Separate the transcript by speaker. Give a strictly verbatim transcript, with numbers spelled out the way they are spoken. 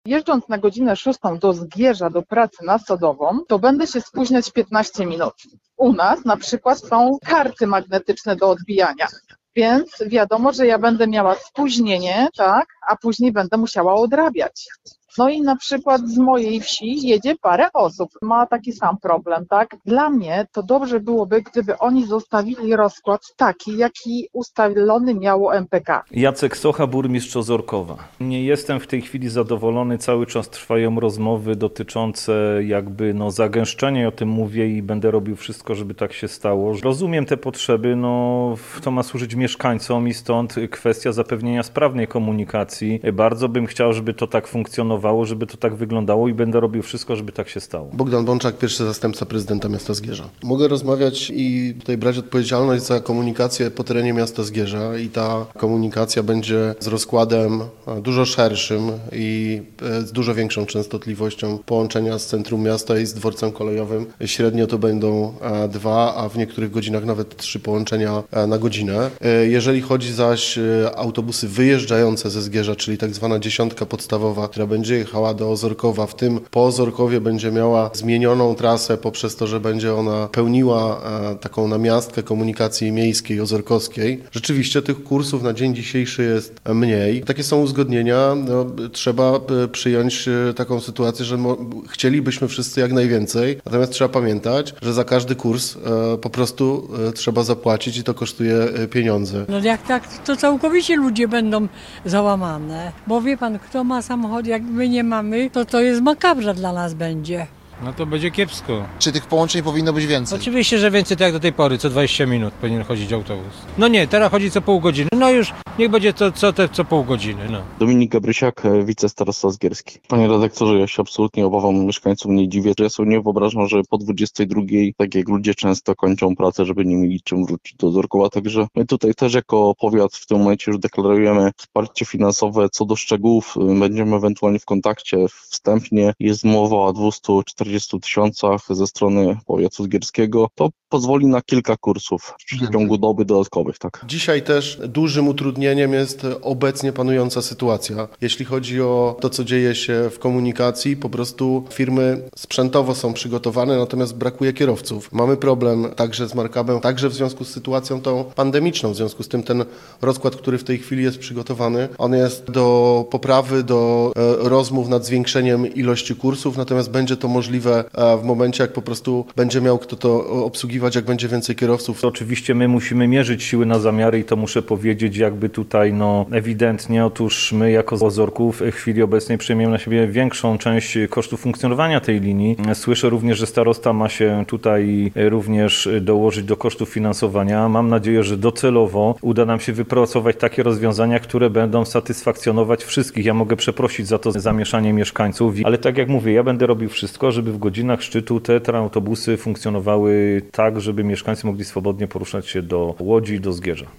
Speaker 1: Jeżdżąc na godzinę szóstą do Zgierza, do pracy na Sadową, to będę się spóźniać piętnaście minut. U nas na przykład są karty magnetyczne do odbijania, więc wiadomo, że ja będę miała spóźnienie, tak, a później będę musiała odrabiać. No i na przykład z mojej wsi jedzie parę osób, ma taki sam problem, tak? Dla mnie to dobrze byłoby, gdyby oni zostawili rozkład taki, jaki ustalony miało M P K.
Speaker 2: Jacek Socha, burmistrz Ozorkowa. Nie jestem w tej chwili zadowolony, cały czas trwają rozmowy dotyczące jakby no zagęszczenia, i o tym mówię i będę robił wszystko, żeby tak się stało. Rozumiem te potrzeby, no to ma służyć mieszkańcom i stąd kwestia zapewnienia sprawnej komunikacji. Bardzo bym chciał, żeby to tak funkcjonowało, żeby to tak wyglądało i będę robił wszystko, żeby tak się stało.
Speaker 3: Bogdan Bączak, pierwszy zastępca prezydenta miasta Zgierza. Mogę rozmawiać i tutaj brać odpowiedzialność za komunikację po terenie miasta Zgierza i ta komunikacja będzie z rozkładem dużo szerszym i z dużo większą częstotliwością połączenia z centrum miasta i z dworcem kolejowym. Średnio to będą dwa, a w niektórych godzinach nawet trzy połączenia na godzinę. Jeżeli chodzi zaś autobusy wyjeżdżające ze Zgierza, czyli tak zwana dziesiątka podstawowa, która będzie jechała do Ozorkowa, w tym po Ozorkowie będzie miała zmienioną trasę poprzez to, że będzie ona pełniła taką namiastkę komunikacji miejskiej, ozorkowskiej. Rzeczywiście tych kursów na dzień dzisiejszy jest mniej. Takie są uzgodnienia. No, trzeba przyjąć taką sytuację, że mo- chcielibyśmy wszyscy jak najwięcej, natomiast trzeba pamiętać, że za każdy kurs e, po prostu e, trzeba zapłacić i to kosztuje e, pieniądze.
Speaker 4: No jak tak, to całkowicie ludzie będą załamane. Bo wie pan, kto ma samochód, jak my nie mamy, to to jest makabra dla nas będzie.
Speaker 5: No to będzie kiepsko.
Speaker 6: Czy tych połączeń powinno być więcej?
Speaker 5: Oczywiście, że więcej tak jak do tej pory, co dwadzieścia minut powinien chodzić autobus. No nie, teraz chodzi co pół godziny. No już niech będzie co, co, te, co pół godziny. No.
Speaker 7: Dominik Gabrysiak, wicestarosta Zgierski. Panie redaktorze, ja się absolutnie obawiam mieszkańców, nie dziwię. Ja sobie nie wyobrażam, że po dwudziestej drugiej, tak jak ludzie często kończą pracę, żeby nie mieli czym wrócić do Ozorkowa. Także my tutaj też jako powiat w tym momencie już deklarujemy wsparcie finansowe. Co do szczegółów będziemy ewentualnie w kontakcie. Wstępnie jest mowa o dwieście czterdzieści tysiącach ze strony powiatu zgierskiego. To pozwoli na kilka kursów w ciągu doby dodatkowych, tak.
Speaker 3: Dzisiaj też dużym utrudnieniem jest obecnie panująca sytuacja. Jeśli chodzi o to, co dzieje się w komunikacji, po prostu firmy sprzętowo są przygotowane, natomiast brakuje kierowców. Mamy problem także z markabem, także w związku z sytuacją tą pandemiczną. W związku z tym ten rozkład, który w tej chwili jest przygotowany, on jest do poprawy, do e, rozmów nad zwiększeniem ilości kursów, natomiast będzie to możliwe e, w momencie, jak po prostu będzie miał kto to obsługiwać, jak będzie więcej kierowców.
Speaker 2: Oczywiście my musimy mierzyć siły na zamiary i to muszę powiedzieć jakby tutaj no ewidentnie. Otóż my jako Ozorków w chwili obecnej przejmiemy na siebie większą część kosztów funkcjonowania tej linii. Słyszę również, że starosta ma się tutaj również dołożyć do kosztów finansowania. Mam nadzieję, że docelowo uda nam się wypracować takie rozwiązania, które będą satysfakcjonować wszystkich. Ja mogę przeprosić za to zamieszanie mieszkańców, ale tak jak mówię, ja będę robił wszystko, żeby w godzinach szczytu te autobusy funkcjonowały tak, żeby mieszkańcy mogli swobodnie poruszać się do Łodzi, do Zgierza.